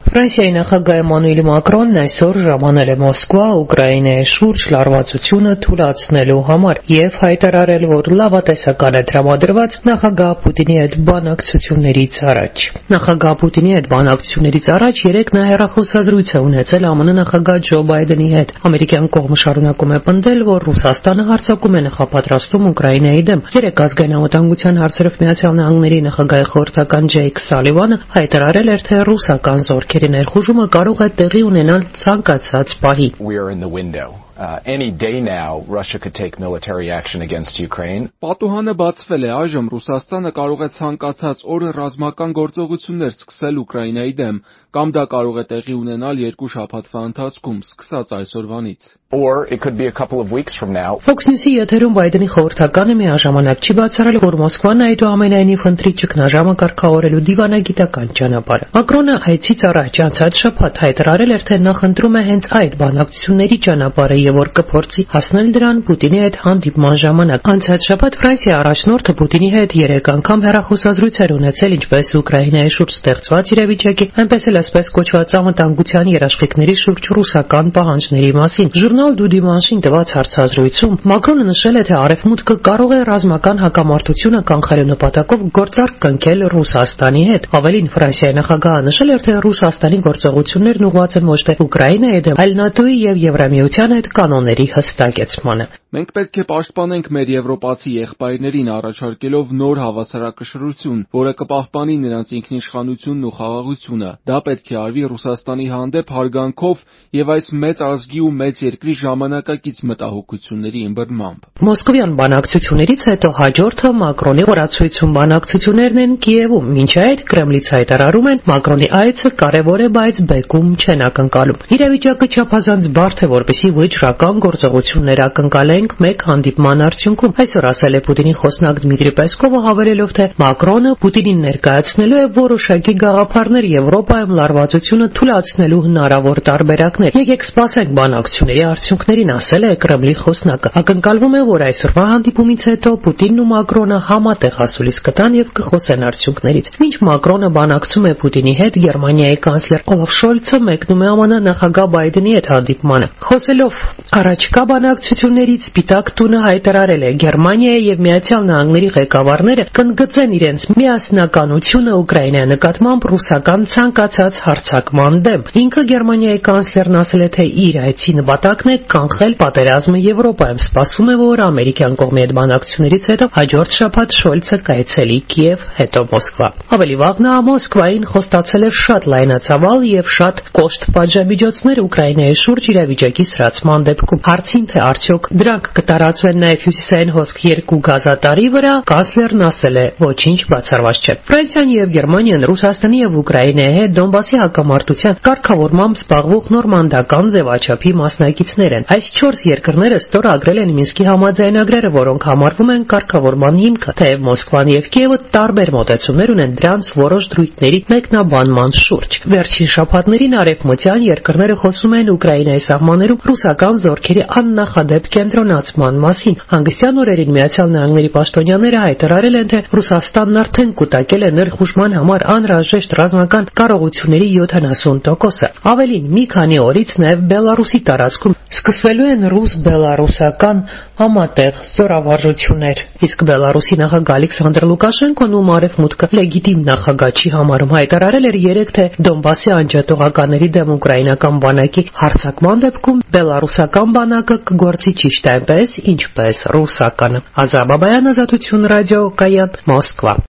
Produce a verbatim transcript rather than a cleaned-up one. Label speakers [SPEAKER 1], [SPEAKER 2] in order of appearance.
[SPEAKER 1] Ֆրանսիայի նախագահ Էմանուել Մակրոնն այսօր ժամանել է Մոսկվա Ուկրաինայի շուրջ լարվածությունը թույլատնելու համար եւ հայտարարել, որ լավատեսական է տրամադրված նախագահ Պուտինի հետ բանակցություններից առաջ։ Նախագահ Պուտինի հետ բանակցություններից առաջ երեկ նա հեռախոսազրույց է ունեցել ԱՄՆ նախագահ Ջո Բայդենի հետ։ Ամերիկյան կողմը շարունակում է պնդել, որ Ռուսաստանը հարձակում է նախապատրաստում Ուկրաինայի դեմ։ Երեկ ազգային անվտանգության հարցերով Միացյալ Նահանգների նախագահի խորհրդական Ջեյք Սալիվանը հայտարարել էր, թե ռուսական զորքերի ներխուժումը կարող է տեղի ունենալ ցանկացած պահի։
[SPEAKER 2] We are in the window. Uh, any day now, Russia could take military action against Ukraine.
[SPEAKER 3] Պատուհանը բացվել է, այժմ Ռուսաստանը կարող է ցանկացած օրը ռազմական գործողություններ սկսել Ուկրաինայի դեմ, կամ դա կարող է տեղի ունենալ երկու շաբաթվա ընթացքում, սկսած այսօրվանից։
[SPEAKER 2] Or it could be a couple of weeks from now.
[SPEAKER 1] Fox News-ի եթերում Բայդենի խորհրդականը միաժամանակ չի բացառել, որ Մոսկվան այդուամենայնիվ ընտրի ճգնաժամը կարգավորելու դիվանագիտական ճանապարհը։ Մակրոնը այցից առաջ անցած շաբաթ հայտարարել էր, թե նախընտրում է հենց այդ բանակցությունների ճանապարհը եւ որ կփորձի հասնել դրան Պուտինի հետ հանդիպման ժամանակ։ Անցած շաբաթ Ֆրանսիայի առաջնորդը Պուտինի հետ երեք անգամ հեռախոսազրույցեր ունեցել ինչպես Ուկրաինայի շուրջ ստեղծված իրավիճակի, այնպես էլ այսպես կոչված անվտանգության երաշխիքների շուրջ ռուսական պահանջների մասին։ Ժուրնալ Du Dimanche-ին տված հարցազրույցում Մակրոնը նշել է, թե Արևմուտքը կարող է ռազմական հակամարտությունը կանխելու նպատակով գործարք կնքել Ռուսաստանի հետ։ Ավելին, Ֆրանսիայի նախագահը նշել էր, թե Ռուսաստանի գործողություններն ուղղված են ոչ թե Ուկրաինայի դեմ, այլ ՆԱՏՕ-ի եւ Եվրամիության հետ կանոնների հստակեցմանը։
[SPEAKER 3] Մենք պետք է պաշտպանենք մեր եվրոպացի եղբայրներին առաջարկելով նոր հավասարակշռություն, որը կպահպանի նրանց ինքնիշխանությունն ու խաղաղությունը։ Դա պետք է արվի Ռուսաստանի հանդեպ հարգանքով եւ այս մեծ ազգի ու մեծ երկրի ժամանակակից մտահոգությունների ըմբռնմամբ։
[SPEAKER 1] Մոսկովյան բանակցություններից հետո հաջորդը Մակրոնի օրացույցում բանակցություններն են Կիևում, մինչ այդ Կրեմլից հայտարարում են Մակրոնի այցը կարևոր է, բայց բեկում չեն ակնկալում։ Իրավիճակը չափազանց բարդ է, որպեսզի վճռական գործողություններ ակնկալենք մեկ հանդիպման արդյունքում։ Այսօր ասել է Պուտինի խոսնակ Դմիտրի Պեսկովը, հավելելով, թե Մակրոնը Պուտինին ներկայացնելու է որոշակի գաղափարներ Եվրոպայում լարվածությունը թույլատնելու հնարավոր տարբերակներ։ Եկեք սպասենք բանակցությունների արդյունքներին, ասել է Կրեմլի խոսնակը։ Ակնկալվում է, որ այսօրվա հանդիպումից հետո Պուտինն ու Մակրոնը համատեղ ասուլիս կտան եւ կխոսեն արդյունքներից։ Մինչ Մակրոնը բանակցում է Պուտինի հետ, Գերմանիայի կանցլեր Օլաֆ Շոլցը մեկնում է ԱՄՆ նախագահ Բայդենի հետ հանդիպմանը։ Խոսելով առաջկա բանակցություններից, Սպիտակ տունը հայտարարել է, Գերմանիայի եւ Միացյալ Նահանգների ղեկավարները կընդգծեն իրենց միասնականությունը Ուկրաինայի նկատմամբ ռուսական ցանկացած հարձակման դեմ։ Ինքը Գերմանիայի կանցլերն ասել է, թե իր այցի նպատակն է կանխել պատերազմը Եվրոպայում։ Սպասվում է, որ ամերիկյան կողմի հետ բանակցություններից հետո հաջորդ շաբաթ Շոլցը կայցելի Կիև, հետո Մոսկվա։ Ավելի վաղ նա Մոսկվային խոստացել էր շատ լայնածավալ եւ շատ կոշտ պատժամիջոցներ Ուկրաինայի շուրջ իրավիճակի սրացման դեպքում։ Հարցին, թե արդյոք դրանք կտարածվեն նաև հյուսիսային հոսք երկու գազատարի վրա, կանցլերն ասել է, ոչինչ բացառված չէ։ Ֆրանսիան եւ Գերմանիան Ռուսաստանի եւ Ուկրաինայի հետ Դոնբասի հակամարտության կարգավորմամբ զբաղվող նորմանդական ձևաչափի մասնակիցներ են։ Այս չորս երկրները ստորագրել են Մինսկի համաձայնագրերը, որոնք համարվում են կարգավորման հիմքը, թեև Մոսկվան եւ Կիևը տարբեր մոտեցումներ ունեն դրանց որոշ դրույթների մեկնաբանման շուրջ։ Վերջին շաբաթներին արևմտյան երկրները խոսում են Ուկրաինայի սահմաններում ռուսական զորքերի աննախադեպ կենտրոնացման մասին։ Հանգստյան օրերին Միացյալ Նահանգների պաշտոնյաները հայտարարել են, թե Ռուսաստանն արդեն կուտակել է ներխուժման համար անհրաժեշտ ռազմական կարողությունների յոթանասուն տոկոսը։ Ավելին, մի քանի օրից նաև Բելարուսի տարածքում սկսվելու են ռուս-բելարուսական համատեղ զորավարժություններ։ Իսկ Բելարուսի նախագահ Ալեքսանդր Լուկաշենկոն, ում արևմուտքը լեգիտիմ նախագահ չի համարում, հայտարարել էր երեկ, թե Դոնբասի անջատողականների դեմ ուկրաինական բանակի հարձակման դեպքում բելարուսական բանակը կգործի ճիշտ այնպես, ինչպես ռուսականը։ Ազատ Բաբայան, Ազատություն ռադիո, Կայան, Մոսկվա։